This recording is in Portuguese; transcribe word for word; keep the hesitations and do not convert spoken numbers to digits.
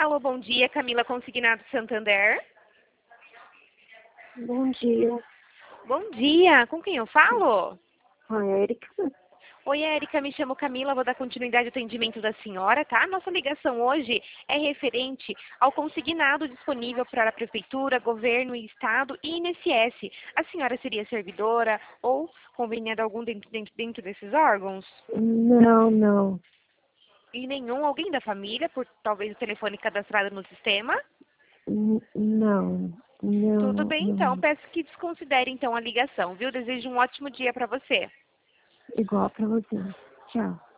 Alô, bom dia, Camila Consignado Santander. Bom dia. Bom dia, com quem eu falo? Oi, Érica. Oi, Érica, me chamo Camila, vou dar continuidade ao atendimento da senhora, tá? Nossa ligação hoje é referente ao consignado disponível para a Prefeitura, Governo e Estado e I N S S. A senhora seria servidora ou conveniada algum dentro, dentro, dentro desses órgãos? Não, não. E nenhum? Alguém da família, por talvez o telefone cadastrado no sistema? N- Não. Tudo Não, bem, então. não. Peço que desconsidere, então, a ligação, viu? Desejo um ótimo dia para você. Igual pra você. Tchau.